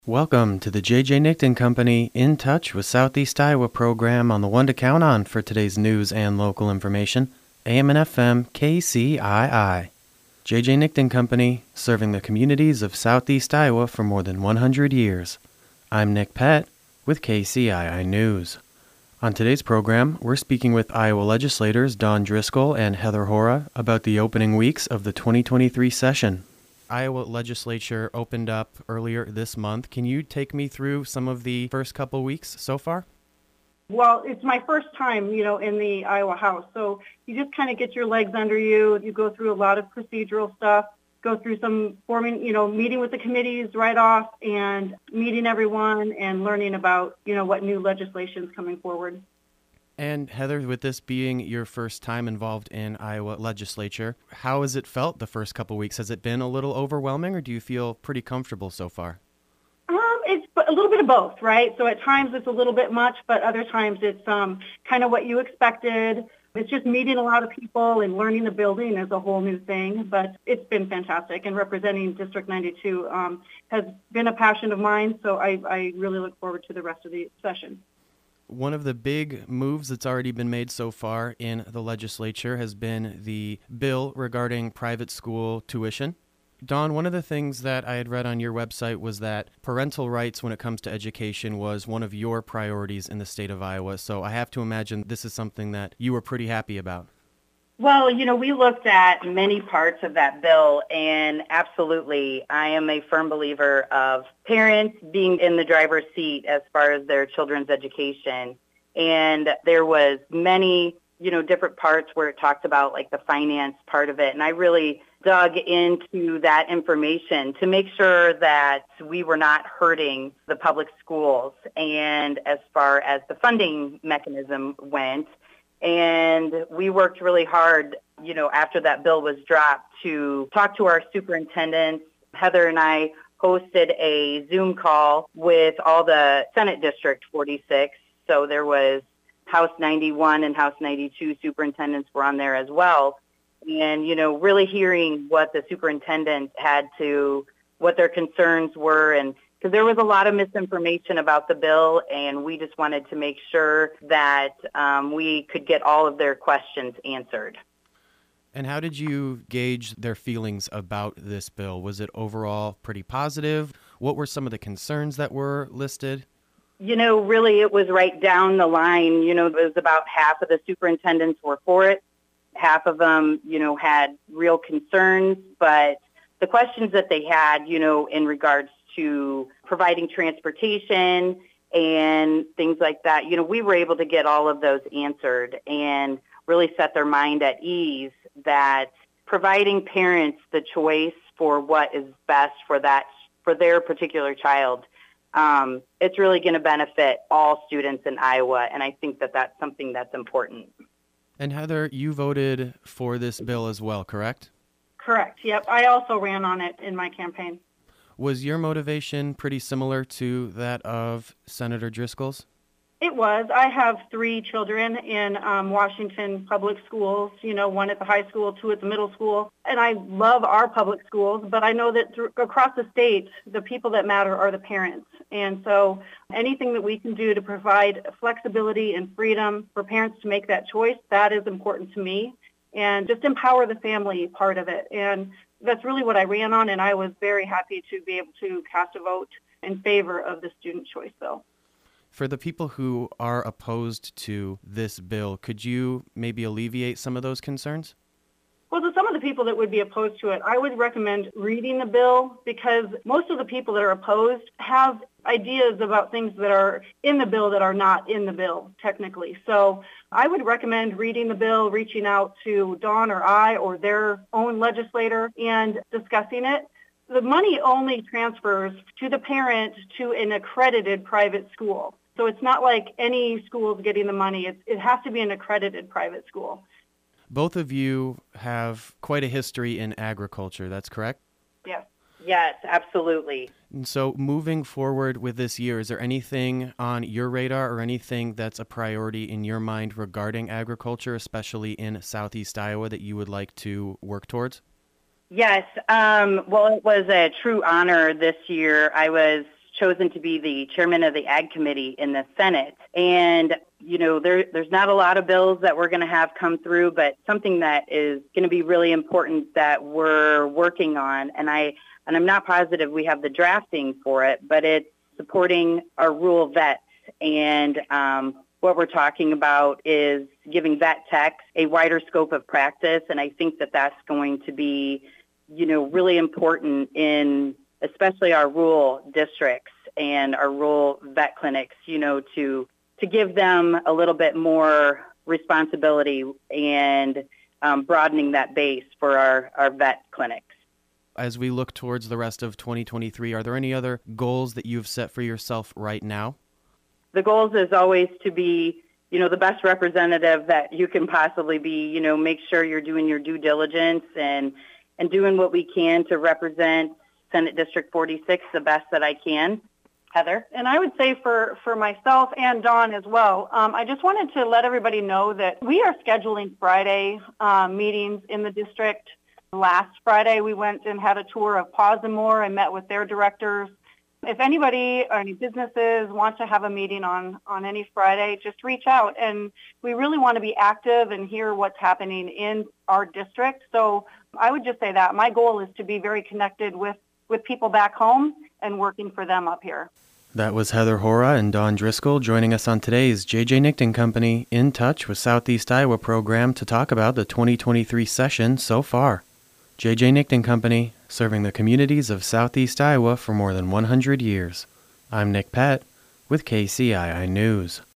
Welcome to the J.J. Nickton Company In Touch with Southeast Iowa program on the one to count on for today's news and local information, AM and FM KCII. J.J. Nickton Company, serving the communities of Southeast Iowa for more than 100 years. I'm Nick Pett with KCII News. On today's program, we're speaking with Iowa legislators Dawn Driscoll and Heather Hora about the opening weeks of the 2023 session. Iowa legislature opened up earlier this month. Can you take me through some of the first couple weeks so far? Well, it's my first time, in the Iowa House. So you just kind of get your legs under you. You go through a lot of procedural stuff, go through some forming, meeting with the committees right off and meeting everyone and learning about, what new legislation is coming forward. And Heather, with this being your first time involved in Iowa legislature, how has it felt the first couple weeks? Has it been a little overwhelming, or do you feel pretty comfortable so far? It's a little bit of both, right? So at times it's a little bit much, but other times it's kind of what you expected. It's just meeting a lot of people and learning the building is a whole new thing, but it's been fantastic. And representing District 92 has been a passion of mine, so I really look forward to the rest of the session. One of the big moves that's already been made so far in the legislature has been the bill regarding private school tuition. Dawn, one of the things that I had read on your website was that parental rights when it comes to education was one of your priorities in the state of Iowa. So I have to imagine this is something that you were pretty happy about. Well, we looked at many parts of that bill, and absolutely, I am a firm believer of parents being in the driver's seat as far as their children's education. And there was many, different parts where it talked about like the finance part of it. And I really dug into that information to make sure that we were not hurting the public schools. And as far as the funding mechanism went, and we worked really hard, after that bill was dropped to talk to our superintendents. Heather and I hosted a Zoom call with all the Senate District 46. So there was House 91 and House 92 superintendents were on there as well. And, really hearing what the superintendent what their concerns were, and because there was a lot of misinformation about the bill, and we just wanted to make sure that we could get all of their questions answered. And how did you gauge their feelings about this bill? Was it overall pretty positive? What were some of the concerns that were listed? Really it was right down the line. It was about half of the superintendents were for it. Half of them, had real concerns, but the questions that they had, in regards to providing transportation and things like that, we were able to get all of those answered and really set their mind at ease that providing parents the choice for what is best for their particular child, it's really going to benefit all students in Iowa, and I think that that's something that's important. And Heather, you voted for this bill as well, correct? Correct. Yep. I also ran on it in my campaign. Was your motivation pretty similar to that of Senator Driscoll's? It was. I have 3 children in Washington public schools, one at the high school, 2 at the middle school. And I love our public schools, but I know that across the state, the people that matter are the parents. And so anything that we can do to provide flexibility and freedom for parents to make that choice, that is important to me. And just empower the family part of it. And that's really what I ran on, and I was very happy to be able to cast a vote in favor of the student choice bill. For the people who are opposed to this bill, could you maybe alleviate some of those concerns? Well, to some of the people that would be opposed to it, I would recommend reading the bill, because most of the people that are opposed have ideas about things that are in the bill that are not in the bill, technically. So I would recommend reading the bill, reaching out to Dawn or I or their own legislator and discussing it. The money only transfers to the parent to an accredited private school. So it's not like any school is getting the money. It has to be an accredited private school. Both of you have quite a history in agriculture, that's correct? Yes. Yes, absolutely. And so moving forward with this year, is there anything on your radar or anything that's a priority in your mind regarding agriculture, especially in Southeast Iowa, that you would like to work towards? Yes. Well, it was a true honor this year. I was chosen to be the chairman of the Ag Committee in the Senate. And, there's not a lot of bills that we're going to have come through, but something that is going to be really important that we're working on. And I'm not positive we have the drafting for it, but it's supporting our rural vets. And what we're talking about is giving vet techs a wider scope of practice. And I think that that's going to be, really important in especially our rural districts and our rural vet clinics, to give them a little bit more responsibility and broadening that base for our vet clinics. As we look towards the rest of 2023, are there any other goals that you've set for yourself right now? The goals is always to be, the best representative that you can possibly be, make sure you're doing your due diligence and doing what we can to represent Senate District 46 the best that I can. Heather? And I would say for myself and Dawn as well, I just wanted to let everybody know that we are scheduling Friday meetings in the district. Last Friday, we went and had a tour of Pawsonmore and met with their directors. If anybody or any businesses want to have a meeting on any Friday, just reach out. And we really want to be active and hear what's happening in our district. So I would just say that my goal is to be very connected with people back home and working for them up here. That was Heather Hora and Dawn Driscoll joining us on today's J.J. Nickton Company In Touch with Southeast Iowa program to talk about the 2023 session so far. J.J. Nickton Company, serving the communities of Southeast Iowa for more than 100 years. I'm Nick Pett with KCII News.